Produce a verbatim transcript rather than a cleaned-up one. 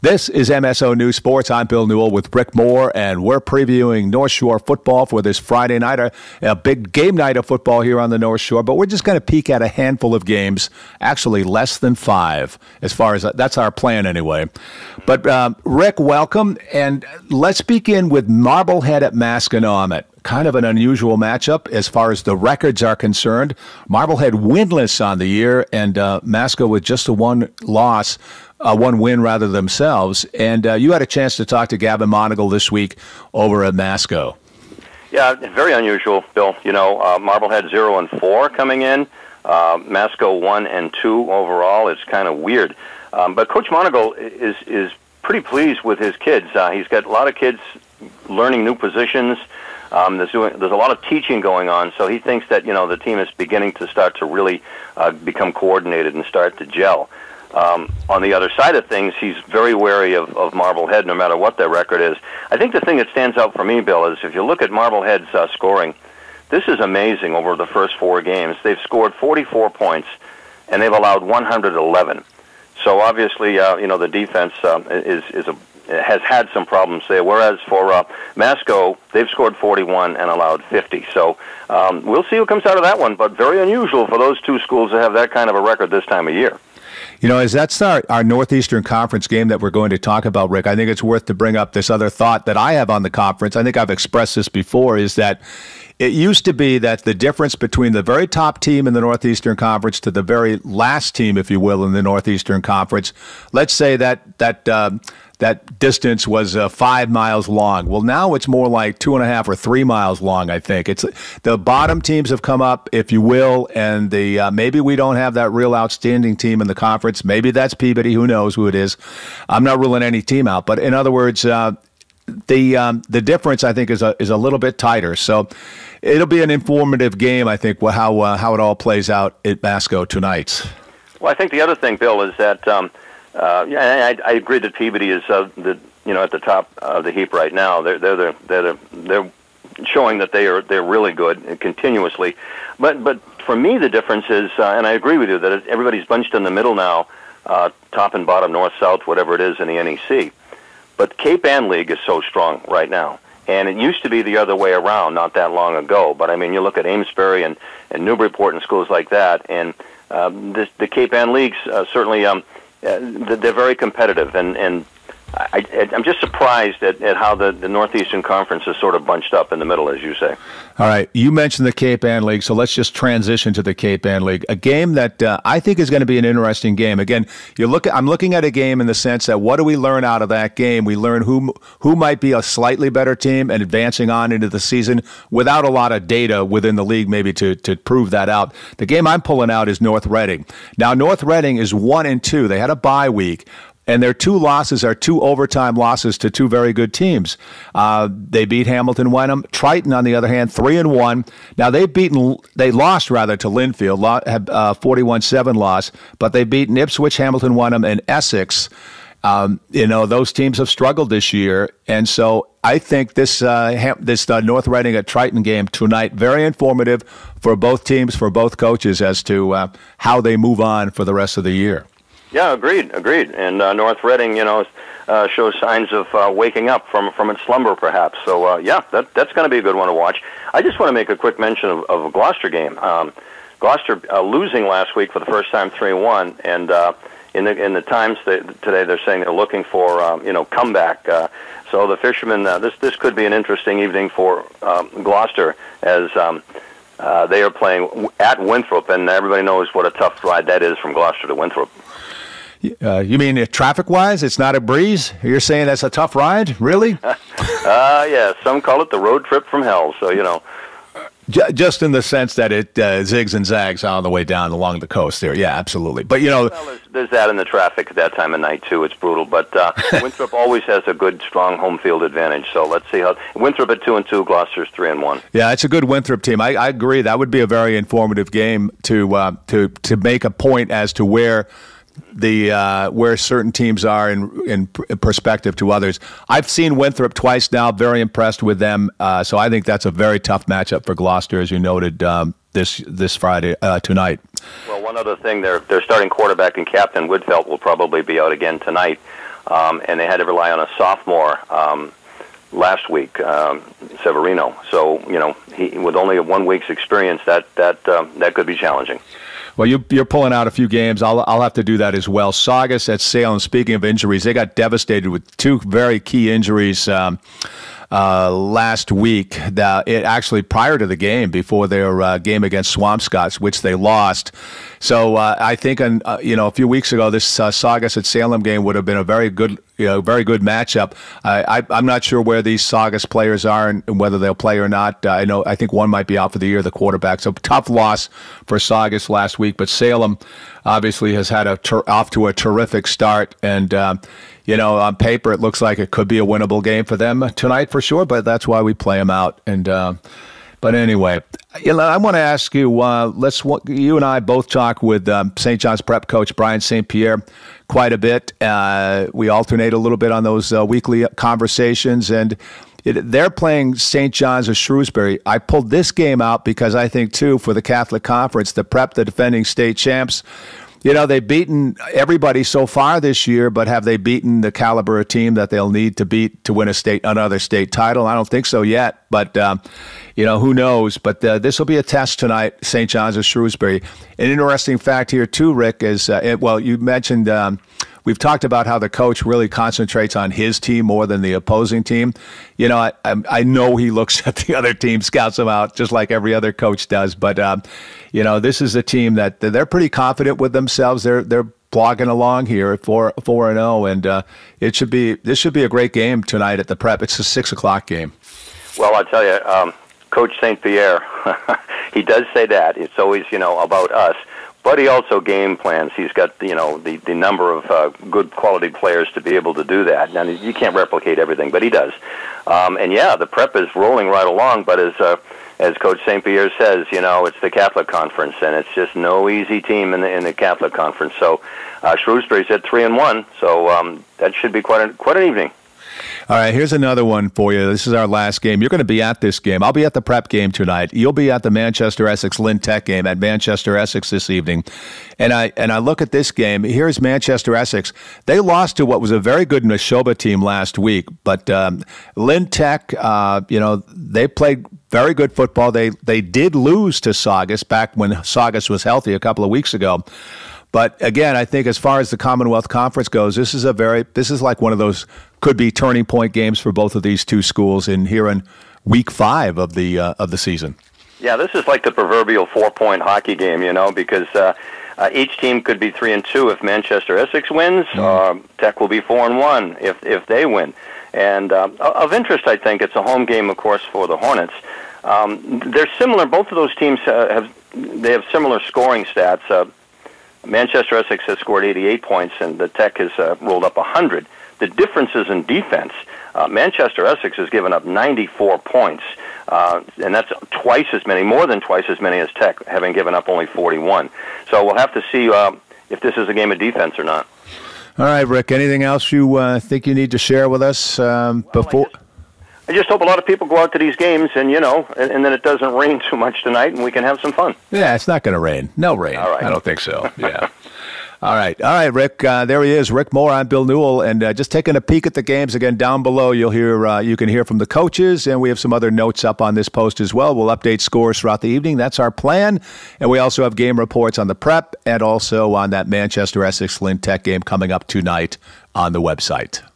This is M S O News Sports. I'm Bill Newell with Rick Moore, and we're previewing North Shore football for this Friday night, a, a big game night of football here on the North Shore. But we're just going to peek at a handful of games, actually less than five, as far as that's our plan anyway. But um, Rick, welcome, and let's begin with Marblehead at Masconomet. Kind of an unusual matchup as far as the records are concerned. Marblehead winless on the year, and uh, Masco with just a one loss. Uh, one win rather themselves. And uh, you had a chance to talk to Gavin Monagle this week over at Masco. Yeah, very unusual, Bill. You know, uh, Marblehead zero and four coming in, uh, Masco one and two overall. It's kind of weird, um, but Coach Monagle is is pretty pleased with his kids. Uh, he's got a lot of kids learning new positions. Um, there's doing, there's a lot of teaching going on, so he thinks that you know the team is beginning to start to really uh, become coordinated and start to gel. Um, on the other side of things, he's very wary of, of Marblehead, no matter what their record is. I think the thing that stands out for me, Bill, is if you look at Marblehead's uh, scoring, this is amazing over the first four games. They've scored forty-four points, and they've allowed one hundred eleven. So obviously, uh, you know, the defense um, is is a, has had some problems there. Whereas for uh, Masco, they've scored forty-one and allowed fifty. So um, we'll see what comes out of that one. But very unusual for those two schools to have that kind of a record this time of year. You know, as that's our, our Northeastern Conference game that we're going to talk about, Rick, I think it's worth to bring up this other thought that I have on the conference. I think I've expressed this before, is that it used to be that the difference between the very top team in the Northeastern Conference to the very last team, if you will, in the Northeastern Conference, let's say that that uh, that distance was uh, five miles long. Well, now it's more like two and a half or three miles long, I think. It's the bottom teams have come up, if you will, and the uh, maybe we don't have that real outstanding team in the conference. Maybe that's Peabody. Who knows who it is? I'm not ruling any team out. But in other words, uh, the um, the difference, I think, is a, is a little bit tighter. So it'll be an informative game, I think, how, uh, how it all plays out at Masco tonight. Well, I think the other thing, Bill, is that um, Uh, yeah, I, I agree that Peabody is uh, the you know at the top of the heap right now. They're they're they're they're, they're showing that they are they're really good continuously. But but for me the difference is, uh, and I agree with you that everybody's bunched in the middle now, uh, top and bottom, north, south, whatever it is in the N E C. But Cape Ann League is so strong right now, and it used to be the other way around not that long ago. But I mean, you look at Amesbury and and Newburyport and schools like that, and um, this, the Cape Ann Leagues uh, certainly. Um, Uh, they're very competitive, and, and I, I'm just surprised at, at how the, the Northeastern Conference is sort of bunched up in the middle, as you say. All right, you mentioned the Cape Ann League, so let's just transition to the Cape Ann League, a game that uh, I think is going to be an interesting game. Again, you look. At, I'm looking at a game in the sense that what do we learn out of that game? We learn who who might be a slightly better team and advancing on into the season without a lot of data within the league maybe to, to prove that out. The game I'm pulling out is North Reading. Now, North Reading is one and two. They had a bye week. And their two losses are two overtime losses to two very good teams. Uh, they beat Hamilton Wenham. Triton, on the other hand, three and one. Now they've beaten, they lost rather to Linfield, had a forty-one seven loss, but they've beaten Ipswich, Hamilton Wenham, and Essex. Um, you know, those teams have struggled this year, and so I think this uh, Ham- this uh, North Reading at Triton game tonight very informative for both teams, for both coaches as to uh, how they move on for the rest of the year. Yeah, agreed, agreed. And uh, North Reading, you know, uh, shows signs of uh, waking up from, from its slumber, perhaps. So, uh, yeah, that, that's going to be a good one to watch. I just want to make a quick mention of, of a Gloucester game. Um, Gloucester uh, losing last week for the first time three one, and uh, in the in the Times they, today they're saying they're looking for, um, you know, comeback. Uh, so the Fishermen, uh, this, this could be an interesting evening for um, Gloucester as um, uh, they are playing at Winthrop, and everybody knows what a tough ride that is from Gloucester to Winthrop. Uh, you mean uh, traffic-wise, it's not a breeze? You're saying that's a tough ride? Really? uh, yeah, some call it the road trip from hell, so, you know. J- just in the sense that it uh, zigs and zags on the way down along the coast there. Yeah, absolutely. But, you know. Well, there's, there's that in the traffic at that time of night, too. It's brutal. But uh, Winthrop always has a good, strong home field advantage. So let's see how. Winthrop at two and two, Gloucester's three and one. Yeah, it's a good Winthrop team. I, I agree. That would be a very informative game to uh, to to make a point as to where the uh, where certain teams are in, in perspective to others. I've seen Winthrop twice now, very impressed with them. Uh, so I think that's a very tough matchup for Gloucester, as you noted um, this this Friday uh, tonight. Well, one other thing, their their starting quarterback and captain Woodfelt will probably be out again tonight. um, and they had to rely on a sophomore um, last week, um, Severino. So, you know, he, with only a one week's experience, that that um, that could be challenging. Well, you, you're pulling out a few games. I'll I'll have to do that as well. Saugus at Salem. Speaking of injuries, they got devastated with two very key injuries um, uh, last week. The, it actually prior to the game, before their uh, game against Swampscott, which they lost. So uh, I think, uh, you know, a few weeks ago, this uh, Saugus at Salem game would have been a very good, you know, very good matchup. I, I, I'm not sure where these Saugus players are and, and whether they'll play or not. Uh, I know I think one might be out for the year, the quarterback. So tough loss for Saugus last week, but Salem obviously has had a ter- off to a terrific start, and uh, you know, on paper it looks like it could be a winnable game for them tonight for sure. But that's why we play them out. And uh, but anyway, you know, I want to ask you. Uh, let's you and I both talk with um, Saint John's Prep coach Brian Saint Pierre quite a bit. Uh, we alternate a little bit on those uh, weekly conversations, and it, they're playing Saint John's or Shrewsbury. I pulled this game out because I think too, for the Catholic Conference, the Prep, the defending state champs. You know, they've beaten everybody so far this year, but have they beaten the caliber of team that they'll need to beat to win a state another state title? I don't think so yet, but, um, you know, who knows? But uh, this will be a test tonight, Saint John's or Shrewsbury. An interesting fact here, too, Rick, is, uh, it, well, you mentioned um, we've talked about how the coach really concentrates on his team more than the opposing team. You know, I, I, I know he looks at the other team, scouts them out, just like every other coach does, but, um, you know, this is a team that they're pretty confident with themselves. They're they're blogging along here at four four and zero, and uh, it should be this should be a great game tonight at the Prep. It's a six o'clock game. Well, I'll tell you, um, Coach Saint Pierre, he does say that it's always you know about us, but he also game plans. He's got you know the the number of uh, good quality players to be able to do that. Now you can't replicate everything, but he does. Um, and yeah, the Prep is rolling right along, but as uh, As Coach Saint Pierre says, you know, it's the Catholic Conference, and it's just no easy team in the in the Catholic Conference. So uh, Shrewsbury's at three and one, so um, that should be quite a, quite an evening. All right, here's another one for you. This is our last game. You're going to be at this game. I'll be at the Prep game tonight. You'll be at the Manchester Essex Lynn Tech game at Manchester Essex this evening. And I and I look at this game. Here's Manchester Essex. They lost to what was a very good Neshoba team last week, but um, Lynn Tech, uh, you know, they played very good football. They they did lose to Saugus back when Saugus was healthy a couple of weeks ago. But again, I think as far as the Commonwealth Conference goes, this is a very this is like one of those could be turning point games for both of these two schools in here in week five of the uh, of the season. Yeah, this is like the proverbial four-point hockey game, you know, because uh, uh, each team could be three and two if Manchester Essex wins. Mm. Uh, Tech will be four and one if if they win. And uh, of interest, I think it's a home game, of course, for the Hornets. Um, they're similar. Both of those teams uh, have they have similar scoring stats. Uh, Manchester Essex has scored eighty-eight points, and the Tech has uh, rolled up one hundred. The difference is in defense. Uh, Manchester Essex has given up ninety-four points, uh, and that's twice as many, more than twice as many as Tech, having given up only forty-one. So we'll have to see uh, if this is a game of defense or not. All right, Rick, anything else you uh, think you need to share with us um, well, before? I just, I just hope a lot of people go out to these games, and, you know, and, and then it doesn't rain too much tonight, and we can have some fun. Yeah, it's not going to rain. No rain. All right. I don't think so. Yeah. All right. All right, Rick. Uh, there he is, Rick Moore. I'm Bill Newell. And uh, just taking a peek at the games again down below, you'll hear, uh, you can hear from the coaches, and we have some other notes up on this post as well. We'll update scores throughout the evening. That's our plan. And we also have game reports on the Prep and also on that Manchester Essex Lynn Tech game coming up tonight on the website.